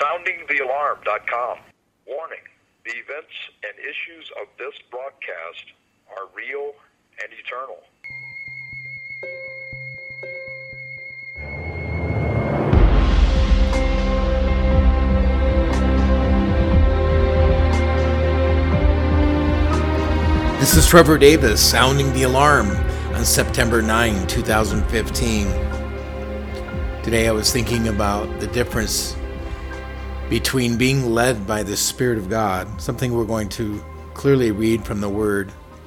SoundingTheAlarm.com. Warning: the events and issues of this broadcast are real and eternal. This is Trevor Davis, sounding the alarm on September 9, 2015. Today I was thinking about the difference between being led by the Spirit of God, something we're going to clearly read from the Word,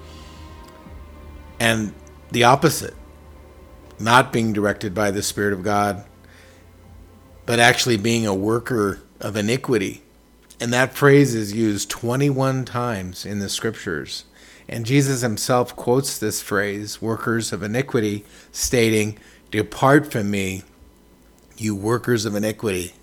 and the opposite, not being directed by the Spirit of God, but actually being a worker of iniquity. And that phrase is used 21 times in the Scriptures. And Jesus himself quotes this phrase, workers of iniquity, stating, "Depart from me, you workers of iniquity."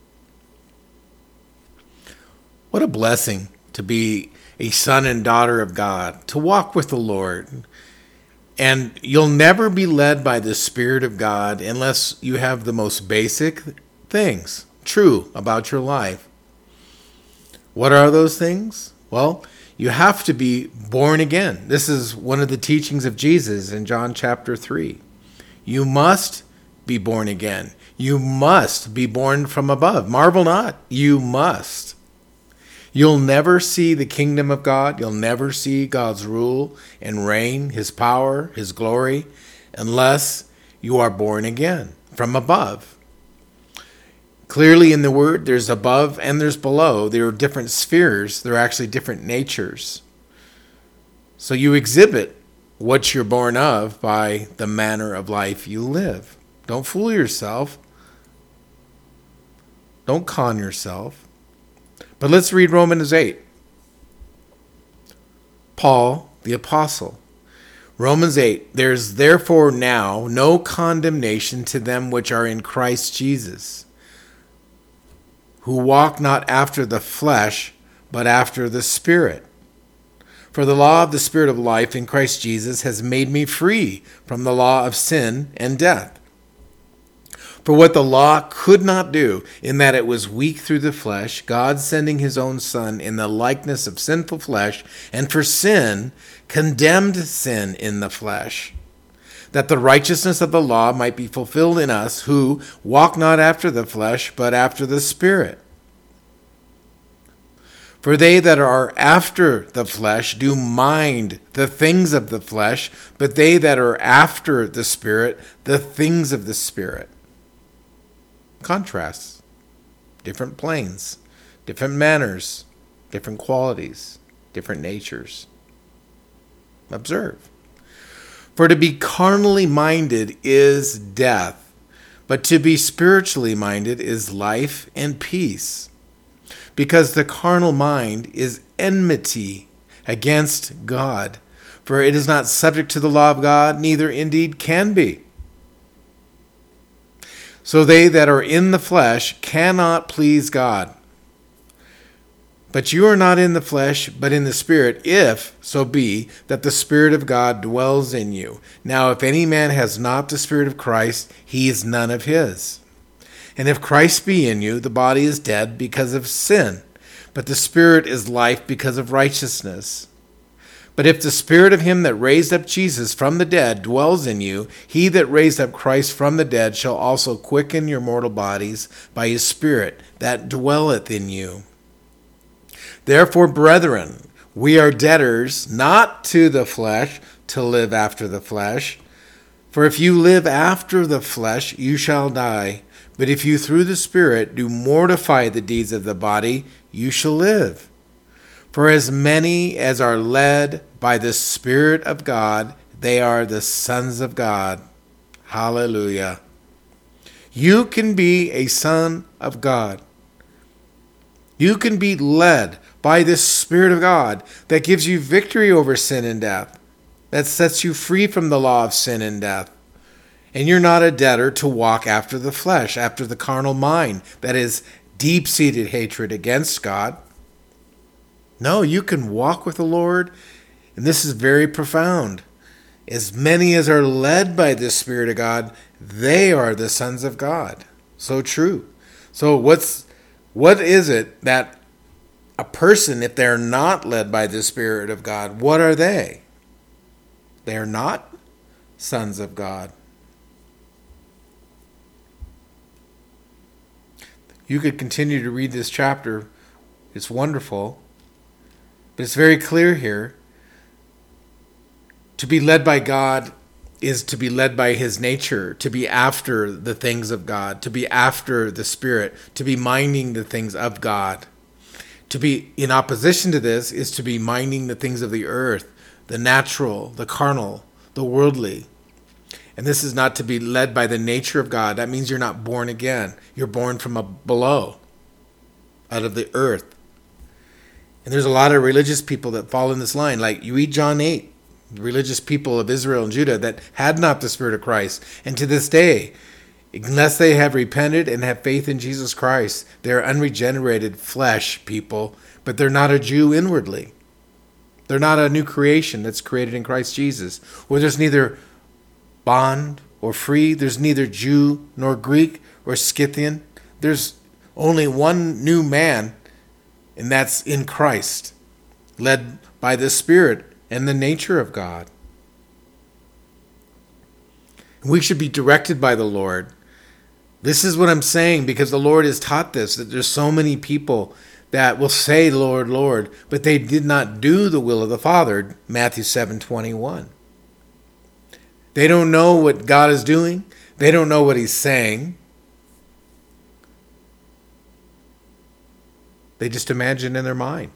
What a blessing to be a son and daughter of God, to walk with the Lord. And you'll never be led by the Spirit of God unless you have the most basic things true about your life. What are those things? Well, you have to be born again. This is one of the teachings of Jesus in John chapter 3. You must be born again. You must be born from above. Marvel not. You must. You'll never see the kingdom of God. You'll never see God's rule and reign, his power, his glory, unless you are born again from above. Clearly in the Word, there's above and there's below. There are different spheres. There are actually different natures. So you exhibit what you're born of by the manner of life you live. Don't fool yourself. Don't con yourself. But let's read Romans 8. Paul, the apostle. Romans 8. There's therefore now no condemnation to them which are in Christ Jesus, who walk not after the flesh, but after the Spirit. For the law of the Spirit of life in Christ Jesus has made me free from the law of sin and death. For what the law could not do, in that it was weak through the flesh, God sending his own Son in the likeness of sinful flesh, and for sin, condemned sin in the flesh, that the righteousness of the law might be fulfilled in us who walk not after the flesh, but after the Spirit. For they that are after the flesh do mind the things of the flesh, but they that are after the Spirit, the things of the Spirit. Contrasts, different planes, different manners, different qualities, different natures. Observe. For to be carnally minded is death, but to be spiritually minded is life and peace. Because the carnal mind is enmity against God, for it is not subject to the law of God, neither indeed can be. So they that are in the flesh cannot please God. But you are not in the flesh, but in the Spirit, if so be that the Spirit of God dwells in you. Now if any man has not the Spirit of Christ, he is none of his. And if Christ be in you, the body is dead because of sin, but the Spirit is life because of righteousness. But if the Spirit of him that raised up Jesus from the dead dwells in you, he that raised up Christ from the dead shall also quicken your mortal bodies by his Spirit that dwelleth in you. Therefore, brethren, we are debtors not to the flesh to live after the flesh. For if you live after the flesh, you shall die. But if you through the Spirit do mortify the deeds of the body, you shall live. For as many as are led by the Spirit of God, they are the sons of God. Hallelujah. You can be a son of God. You can be led by the Spirit of God that gives you victory over sin and death, that sets you free from the law of sin and death. And you're not a debtor to walk after the flesh, after the carnal mind, that is deep-seated hatred against God. No, you can walk with the Lord, and this is very profound. As many as are led by the Spirit of God, they are the sons of God. So true. So what's What is it that a person, if they're not led by the Spirit of God, what are they? They're not sons of God. You could continue to read this chapter. It's wonderful. But it's very clear here. To be led by God is to be led by his nature, to be after the things of God, to be after the Spirit, to be minding the things of God. To be in opposition to this is to be minding the things of the earth, the natural, the carnal, the worldly. And this is not to be led by the nature of God. That means you're not born again. You're born from below, out of the earth. And there's a lot of religious people that fall in this line. Like you read John 8, the religious people of Israel and Judah that had not the Spirit of Christ. And to this day, unless they have repented and have faith in Jesus Christ, they're unregenerated flesh people, but they're not a Jew inwardly. They're not a new creation that's created in Christ Jesus, where there's neither bond or free, there's neither Jew nor Greek or Scythian. There's only one new man, and that's in Christ, led by the Spirit and the nature of God. We should be directed by the Lord. This is what I'm saying, because the Lord has taught this, that there's so many people that will say, Lord, Lord, but they did not do the will of the Father, Matthew 7:21. They don't know what God is doing. They don't know what he's saying. They just imagine in their mind.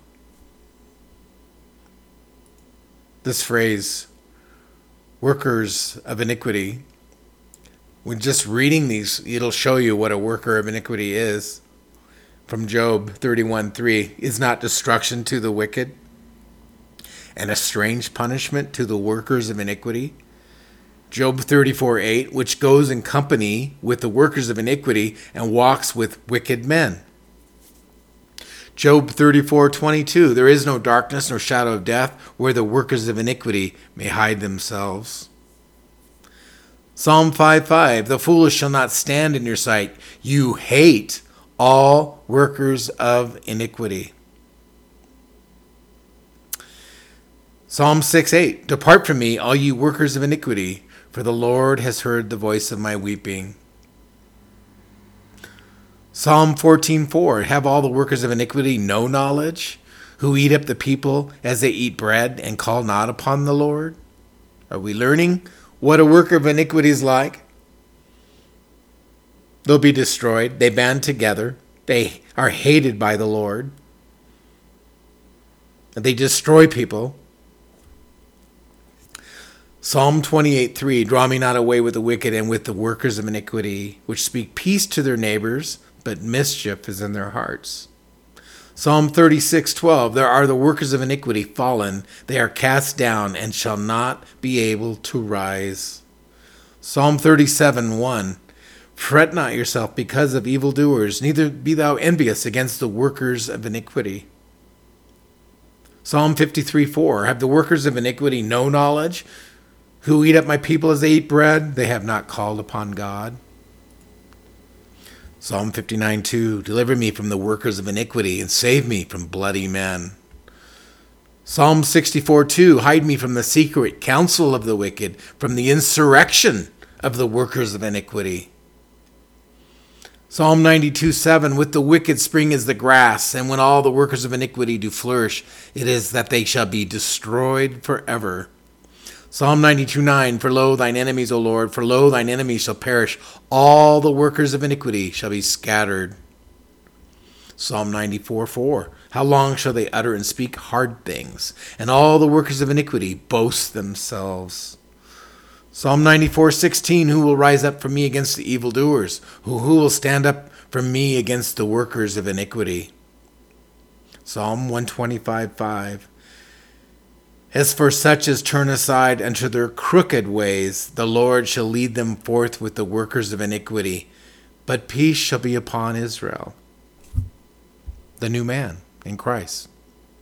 This phrase, workers of iniquity, when just reading these, it'll show you what a worker of iniquity is. From Job 31:3, is not destruction to the wicked and a strange punishment to the workers of iniquity? Job 34:8, which goes in company with the workers of iniquity and walks with wicked men. Job 34:22, there is no darkness nor shadow of death where the workers of iniquity may hide themselves. Psalm 5:5, the foolish shall not stand in your sight. You hate all workers of iniquity. Psalm 6:8, depart from me, all you workers of iniquity, for the Lord has heard the voice of my weeping. Psalm 14:4, have all the workers of iniquity no knowledge, who eat up the people as they eat bread and call not upon the Lord? Are we learning what a worker of iniquity is like? They'll be destroyed. They band together. They are hated by the Lord. And they destroy people. Psalm 28:3, draw me not away with the wicked and with the workers of iniquity, which speak peace to their neighbors, but mischief is in their hearts. Psalm 36:12, there are the workers of iniquity fallen. They are cast down and shall not be able to rise. Psalm 37:1, fret not yourself because of evildoers, neither be thou envious against the workers of iniquity. Psalm 53:4, have the workers of iniquity no knowledge? Who eat up my people as they eat bread? They have not called upon God. Psalm 59:2, deliver me from the workers of iniquity and save me from bloody men. Psalm 64:2, hide me from the secret counsel of the wicked, from the insurrection of the workers of iniquity. Psalm 92:7, with the wicked spring is the grass, and when all the workers of iniquity do flourish, it is that they shall be destroyed forever. Psalm 92:9, for lo, thine enemies, O Lord, for lo, thine enemies shall perish. All the workers of iniquity shall be scattered. Psalm 94:4, how long shall they utter and speak hard things, and all the workers of iniquity boast themselves? Psalm 94:16, who will rise up for me against the evildoers? Who will stand up for me against the workers of iniquity? Psalm 125:5, as for such as turn aside unto their crooked ways, the Lord shall lead them forth with the workers of iniquity, but peace shall be upon Israel. The new man in Christ.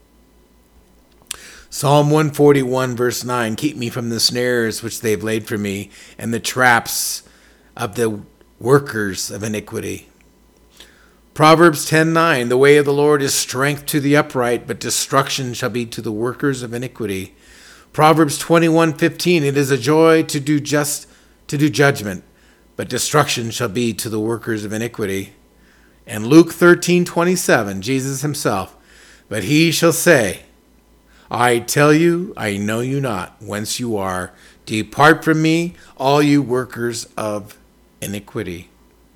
Psalm 141 verse 9, keep me from the snares which they've laid for me, and the traps of the workers of iniquity. Proverbs 10:9, the way of the Lord is strength to the upright, but destruction shall be to the workers of iniquity. Proverbs 21:15, it is a joy to do judgment, but destruction shall be to the workers of iniquity. And Luke 13:27, Jesus himself, but he shall say, I tell you, I know you not, whence you are. Depart from me, all you workers of iniquity.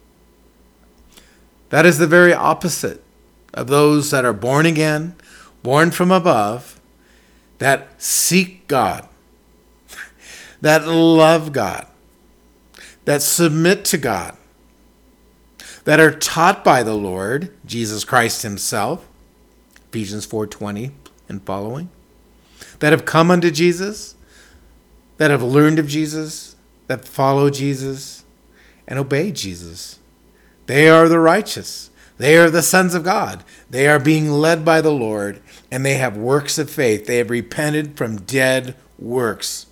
That is the very opposite of those that are born again, born from above, that seek God, that love God, that submit to God, that are taught by the Lord, Jesus Christ himself, Ephesians 4:20 and following, that have come unto Jesus, that have learned of Jesus, that follow Jesus, and obey Jesus. They are the righteous. They are the sons of God. They are being led by the Lord, and they have works of faith. They have repented from dead works.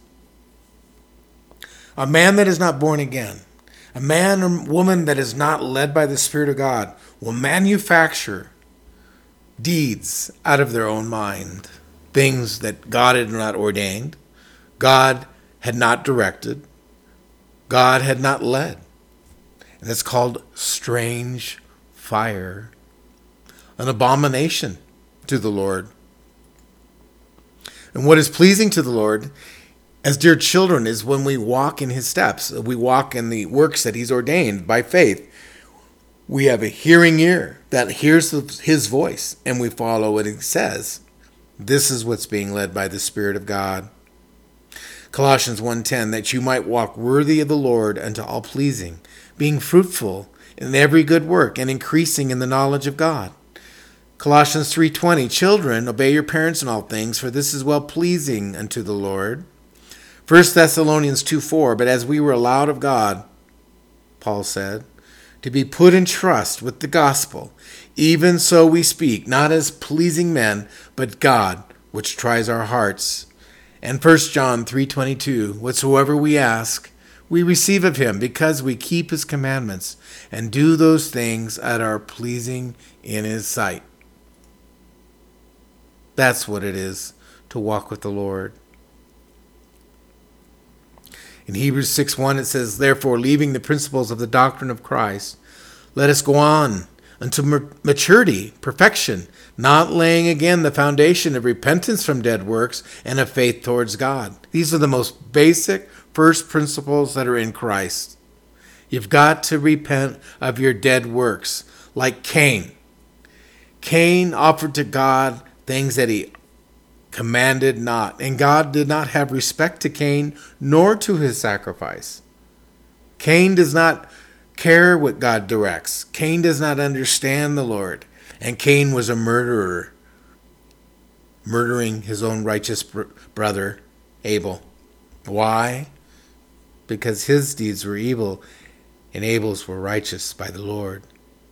A man that is not born again, a man or woman that is not led by the Spirit of God, will manufacture deeds out of their own mind, things that God had not ordained, God had not directed, God had not led. And it's called strange fire, an abomination to the Lord. And what is pleasing to the Lord as dear children is when we walk in his steps, we walk in the works that he's ordained by faith. We have a hearing ear that hears his voice, and we follow what he says. This is what's being led by the Spirit of God. Colossians 1:10, that you might walk worthy of the Lord unto all pleasing, being fruitful in every good work and increasing in the knowledge of God. Colossians 3:20, children, obey your parents in all things, for this is well pleasing unto the Lord. 1 Thessalonians 2:4, but as we were allowed of God, Paul said, to be put in trust with the gospel, even so we speak, not as pleasing men, but God, which tries our hearts. And 1 John 3:22, whatsoever we ask, we receive of him, because we keep his commandments and do those things that are pleasing in his sight. That's what it is to walk with the Lord. In Hebrews 6:1 it says, therefore, leaving the principles of the doctrine of Christ, let us go on unto maturity, perfection, not laying again the foundation of repentance from dead works and of faith towards God. These are the most basic first principles that are in Christ. You've got to repent of your dead works, like Cain. Cain offered to God things that he commanded not, and God did not have respect to Cain nor to his sacrifice. Cain does not care what God directs. Cain does not understand the Lord, and Cain was a murderer, murdering his own righteous brother Abel. Why? Because his deeds were evil and Abel's were righteous by the Lord.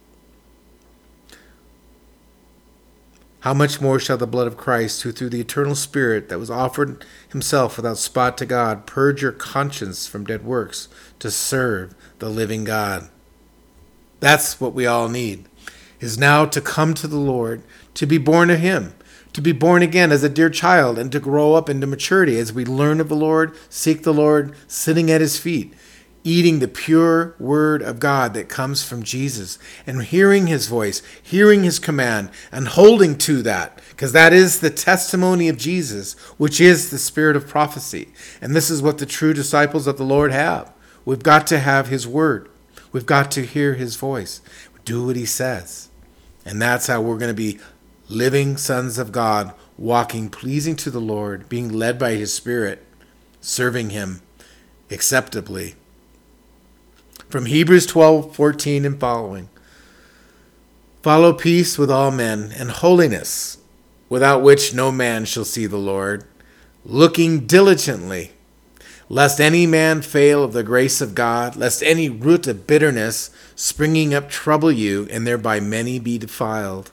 How much more shall the blood of Christ, who through the eternal Spirit that was offered himself without spot to God, purge your conscience from dead works to serve the living God? That's what we all need, is now to come to the Lord, to be born of him, to be born again as a dear child, and to grow up into maturity as we learn of the Lord, seek the Lord, sitting at his feet, eating the pure word of God that comes from Jesus, and hearing his voice, hearing his command, and holding to that, because that is the testimony of Jesus, which is the spirit of prophecy. And this is what the true disciples of the Lord have. We've got to have his word. We've got to hear his voice, do what he says. And that's how we're going to be living sons of God, walking pleasing to the Lord, being led by his Spirit, serving him acceptably. From Hebrews 12:14 and following, follow peace with all men and holiness, without which no man shall see the Lord, looking diligently, lest any man fail of the grace of God, lest any root of bitterness springing up trouble you, and thereby many be defiled.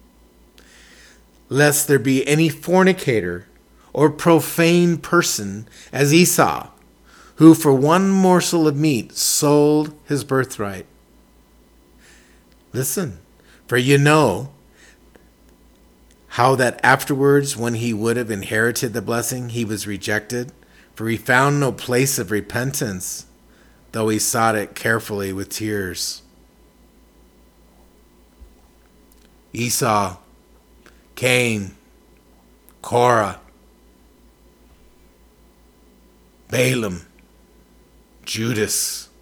Lest there be any fornicator or profane person as Esau, who for one morsel of meat sold his birthright. Listen, For you know how that afterwards, when he would have inherited the blessing, he was rejected, for he found no place of repentance, though he sought it carefully with tears. Esau, Cain, Korah, Balaam, Judas,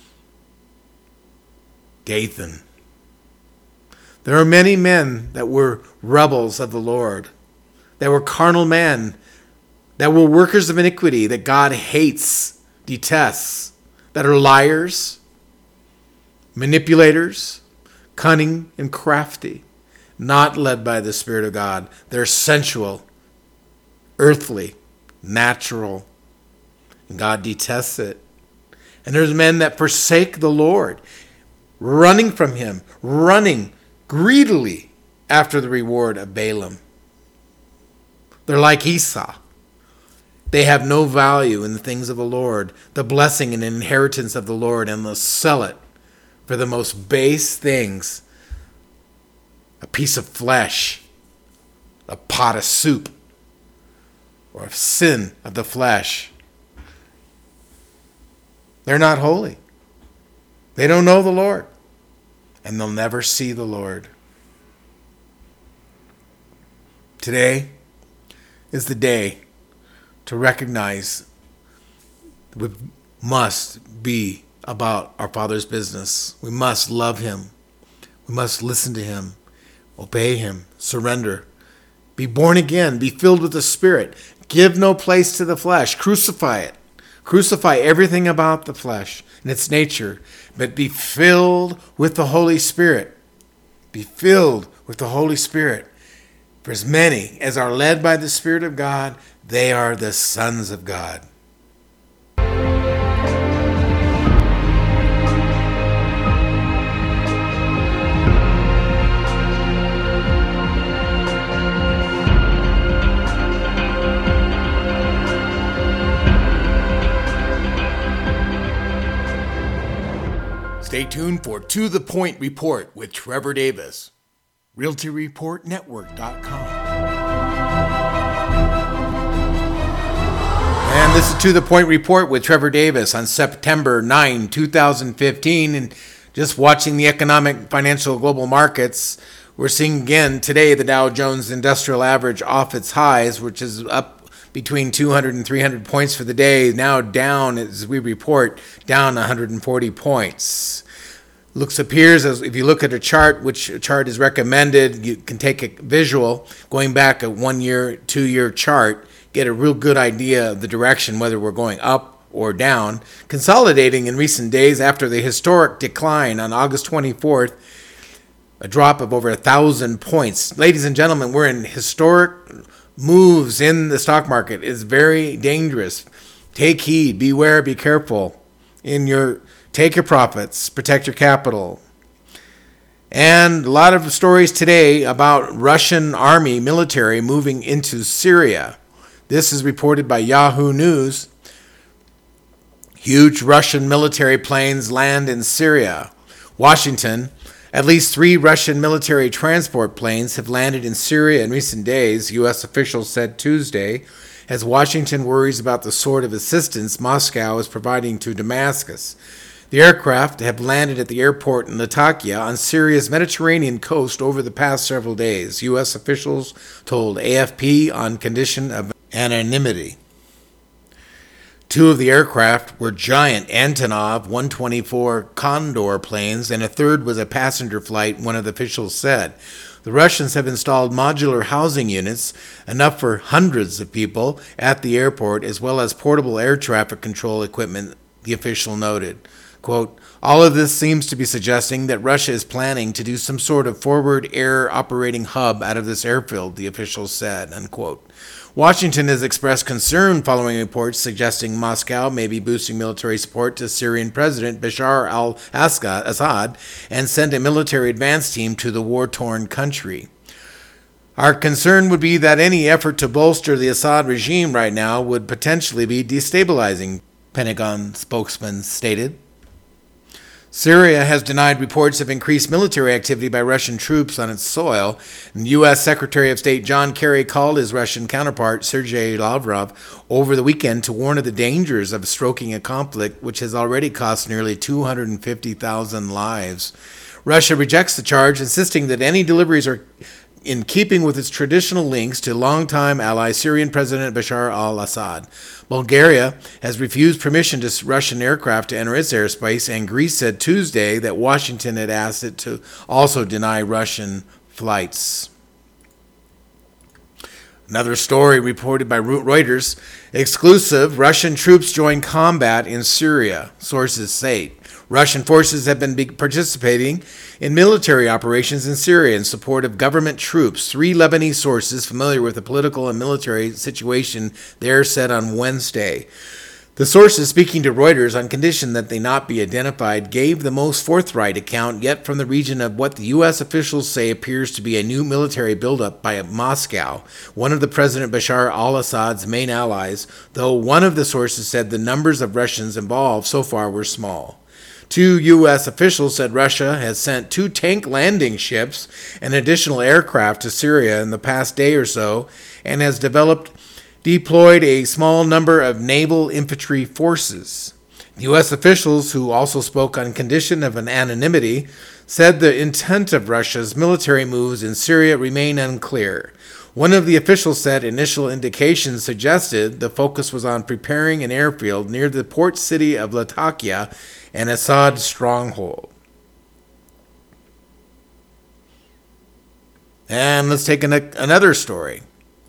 Dathan. There are many men that were rebels of the Lord, that were carnal men, that were workers of iniquity, that God hates, detests, that are liars, manipulators, cunning and crafty, not led by the Spirit of God. They're sensual, earthly, natural, and God detests it. And there's men that forsake the Lord, running from him, running greedily after the reward of Balaam. They're like Esau. They have no value in the things of the Lord, the blessing and inheritance of the Lord, and they'll sell it for the most base things. A piece of flesh, a pot of soup, or a sin of the flesh. They're not holy. They don't know the Lord, and they'll never see the Lord. Today is the day to recognize we must be about our Father's business. We must love him. We must listen to him, obey him, surrender, be born again, be filled with the Spirit, give no place to the flesh, crucify it. Crucify everything about the flesh and its nature, but be filled with the Holy Spirit. Be filled with the Holy Spirit. For as many as are led by the Spirit of God, they are the sons of God. Stay tuned for To The Point Report with Trevor Davis. RealtyReportNetwork.com. And this is To The Point Report with Trevor Davis on September 9, 2015. And just watching the economic, financial, global markets, we're seeing again today the Dow Jones Industrial Average off its highs, which is up between 200 and 300 points for the day, now down, as we report, down 140 points. Appears as if you look at a chart, which chart is recommended, you can take a visual, going back a 1 year, 2 year chart, get a real good idea of the direction, whether we're going up or down. Consolidating in recent days after the historic decline on August 24th, a drop of over 1,000 points. Ladies and gentlemen, we're in historic moves in the stock market. It's very dangerous. Take heed, beware, be careful. Take your profits, protect your capital. And a lot of stories today about Russian army military moving into Syria. This is reported by Yahoo News. Huge Russian military planes land in Syria. Washington. At least 3 Russian military transport planes have landed in Syria in recent days, U.S. officials said Tuesday, as Washington worries about the sort of assistance Moscow is providing to Damascus. The aircraft have landed at the airport in Latakia on Syria's Mediterranean coast over the past several days, U.S. officials told AFP on condition of anonymity. 2 of the aircraft were giant Antonov 124 Condor planes, and a third was a passenger flight, one of the officials said. The Russians have installed modular housing units, enough for hundreds of people, at the airport, as well as portable air traffic control equipment, the official noted. Quote, all of this seems to be suggesting that Russia is planning to do some sort of forward air operating hub out of this airfield, the officials said, unquote. Washington has expressed concern following reports suggesting Moscow may be boosting military support to Syrian President Bashar al-Assad and send a military advance team to the war-torn country. Our concern would be that any effort to bolster the Assad regime right now would potentially be destabilizing, Pentagon spokesman stated. Syria has denied reports of increased military activity by Russian troops on its soil. And U.S. Secretary of State John Kerry called his Russian counterpart, Sergei Lavrov, over the weekend to warn of the dangers of stoking a conflict which has already cost nearly 250,000 lives. Russia rejects the charge, insisting that any deliveries are in keeping with its traditional links to longtime ally Syrian President Bashar al-Assad. Bulgaria has refused permission to Russian aircraft to enter its airspace, and Greece said Tuesday that Washington had asked it to also deny Russian flights. Another story reported by Reuters, exclusive, Russian troops join combat in Syria, sources say. Russian forces have been participating in military operations in Syria in support of government troops. 3 Lebanese sources familiar with the political and military situation there said on Wednesday. The sources, speaking to Reuters on condition that they not be identified, gave the most forthright account yet from the region of what the U.S. officials say appears to be a new military buildup by Moscow, one of the President Bashar al-Assad's main allies, though one of the sources said the numbers of Russians involved so far were small. 2 U.S. officials said Russia has sent 2 tank landing ships and additional aircraft to Syria in the past day or so and has deployed a small number of naval infantry forces. U.S. officials, who also spoke on condition of an anonymity, said the intent of Russia's military moves in Syria remain unclear. One of the officials said initial indications suggested the focus was on preparing an airfield near the port city of Latakia, an Assad stronghold. And let's take another story.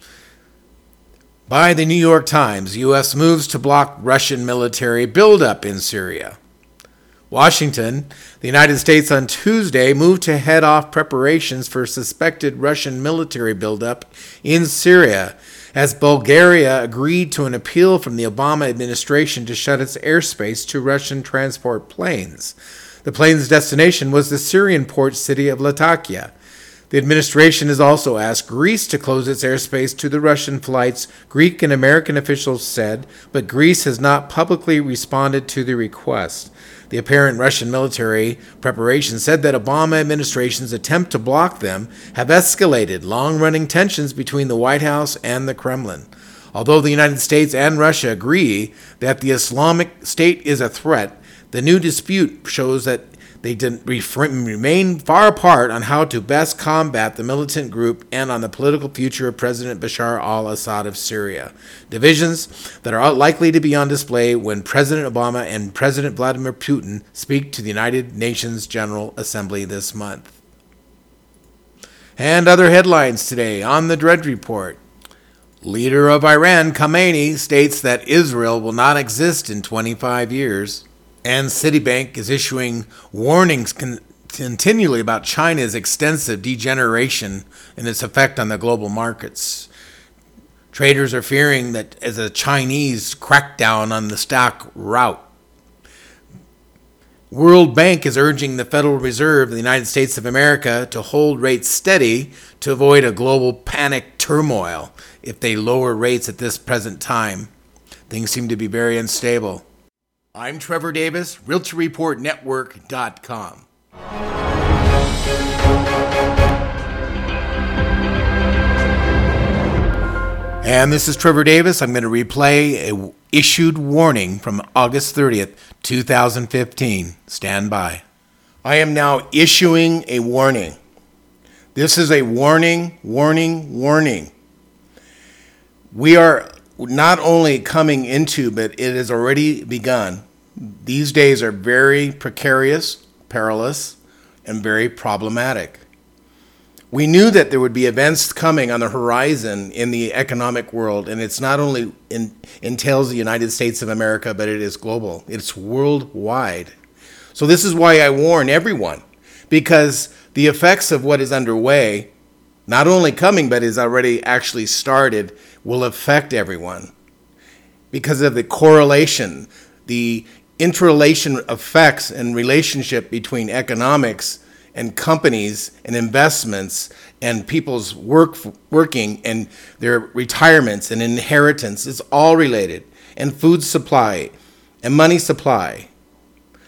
By the New York Times, U.S. moves to block Russian military buildup in Syria. Washington, the United States on Tuesday moved to head off preparations for suspected Russian military buildup in Syria as Bulgaria agreed to an appeal from the Obama administration to shut its airspace to Russian transport planes. The plane's destination was the Syrian port city of Latakia. The administration has also asked Greece to close its airspace to the Russian flights, Greek and American officials said, but Greece has not publicly responded to the request. The apparent Russian military preparation said that Obama administration's attempt to block them have escalated long-running tensions between the White House and the Kremlin. Although the United States and Russia agree that the Islamic State is a threat, the new dispute shows that they remain far apart on how to best combat the militant group and on the political future of President Bashar al-Assad of Syria. Divisions that are likely to be on display when President Obama and President Vladimir Putin speak to the United Nations General Assembly this month. And other headlines today on the Drudge Report. Leader of Iran, Khamenei, states that Israel will not exist in 25 years. And Citibank is issuing warnings continually about China's extensive degeneration and its effect on the global markets. Traders are fearing that as a Chinese crackdown on the stock rout. World Bank is urging the Federal Reserve of the United States of America to hold rates steady to avoid a global panic turmoil if they lower rates at this present time. Things seem to be very unstable. I'm Trevor Davis, RealtorReportNetwork.com. And this is Trevor Davis. I'm going to replay a issued warning from August 30th, 2015. Stand by. I am now issuing a warning. This is a warning. We are not only coming into, but it has already begun. These days are very precarious, perilous, and very problematic. We knew that there would be events coming on the horizon in the economic world, and it's not only entails the United States of America, but it is global. It's worldwide. So this is why I warn everyone, because the effects of what is underway, not only coming, but is already actually started, will affect everyone. Because of the correlation, the interrelation effects and relationship between economics and companies and investments and people's working and their retirements and inheritance is all related, and food supply and money supply.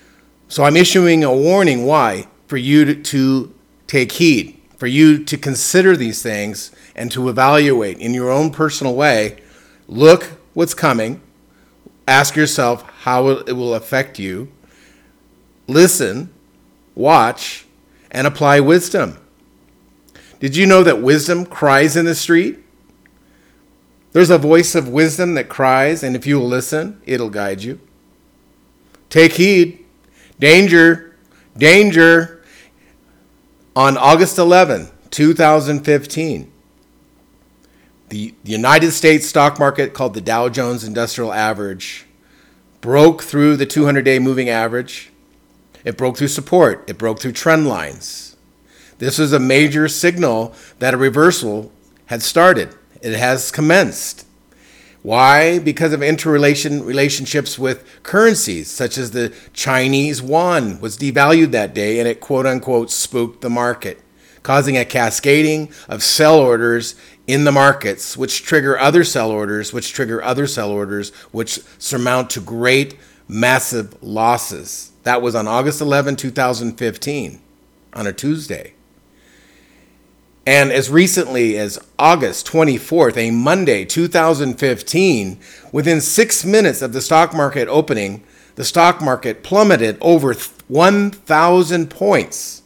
So I'm issuing a warning. Why? For you to take heed, for you to consider these things and to evaluate in your own personal way. Look what's coming. Ask yourself how it will affect you. Listen, watch, and apply wisdom. Did you know that wisdom cries in the street? There's a voice of wisdom that cries, and if you will listen, it'll guide you. Take heed. Danger, danger. On August 11, 2015, the United States stock market, called the Dow Jones Industrial Average, broke through the 200-day moving average. It broke through support. It broke through trend lines. This was a major signal that a reversal had started. It has commenced. Why? Because of relationships with currencies, such as the Chinese yuan was devalued that day, and it quote-unquote spooked the market, causing a cascading of sell orders in the markets, which trigger other sell orders, which trigger other sell orders, which surmount to great, massive losses. That was on August 11, 2015, on a Tuesday. And as recently as August 24th, a Monday, 2015, within 6 minutes of the stock market opening, the stock market plummeted over 1,000 points.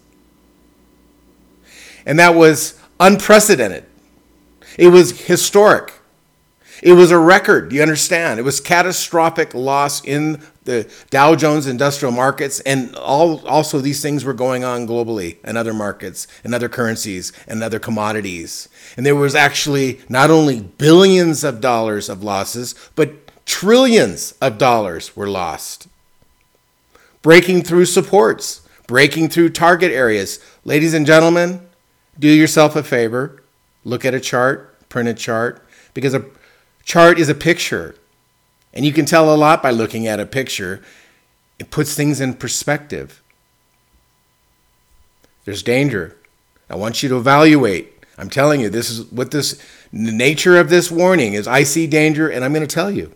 And that was unprecedented. It was historic. It was a record, you understand. It was catastrophic loss in the Dow Jones Industrial Markets, and also these things were going on globally in other markets, and other currencies, and other commodities. And there was actually not only billions of dollars of losses, but trillions of dollars were lost. Breaking through supports, breaking through target areas. Ladies and gentlemen, do yourself a favor. Look at a chart, print a chart, because a chart is a picture, and you can tell a lot by looking at a picture. It puts things in perspective. There's danger. I want you to evaluate. I'm telling you, this is what the nature of this warning is. I see danger, and I'm going to tell you.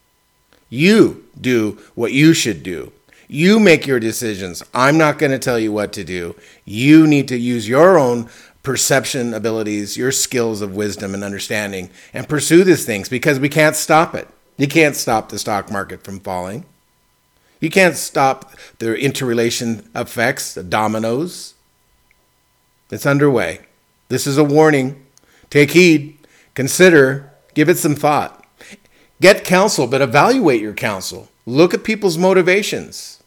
You do what you should do. You make your decisions. I'm not going to tell you what to do. You need to use your own perception abilities, your skills of wisdom and understanding, and pursue these things, because we can't stop it. You can't stop the stock market from falling. You can't stop the interrelation effects, the dominoes. It's underway. This is a warning. Take heed, consider, give it some thought. Get counsel, but evaluate your counsel. Look at people's motivations.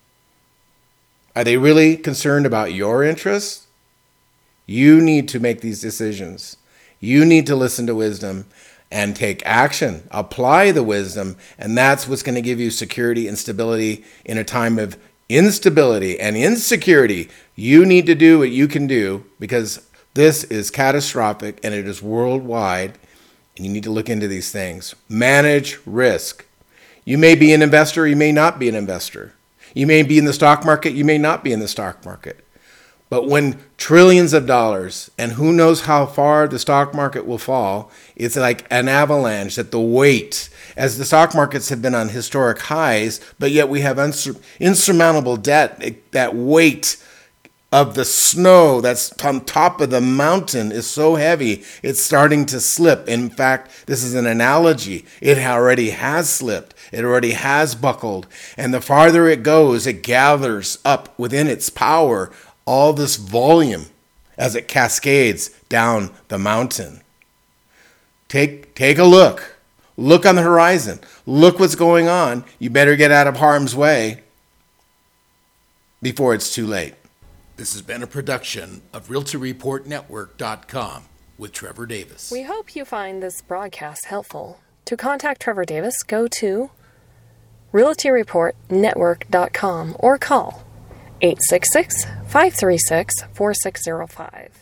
Are they really concerned about your interests? You need to make these decisions. You need to listen to wisdom and take action. Apply the wisdom, and that's what's going to give you security and stability in a time of instability and insecurity. You need to do what you can do, because this is catastrophic and it is worldwide, and you need to look into these things. Manage risk. You may be an investor, you may not be an investor. You may be in the stock market, you may not be in the stock market. But when trillions of dollars, and who knows how far the stock market will fall, it's like an avalanche, that the weight, as the stock markets have been on historic highs, but yet we have insurmountable debt, that weight of the snow that's on top of the mountain is so heavy, it's starting to slip. In fact, this is an analogy. It already has slipped. It already has buckled. And the farther it goes, it gathers up within its power all this volume as it cascades down the mountain. Take a look. Look on the horizon. Look what's going on. You better get out of harm's way before it's too late. This has been a production of RealtyReportNetwork.com with Trevor Davis. We hope you find this broadcast helpful. To contact Trevor Davis, go to RealtyReportNetwork.com or call 866-536-4605.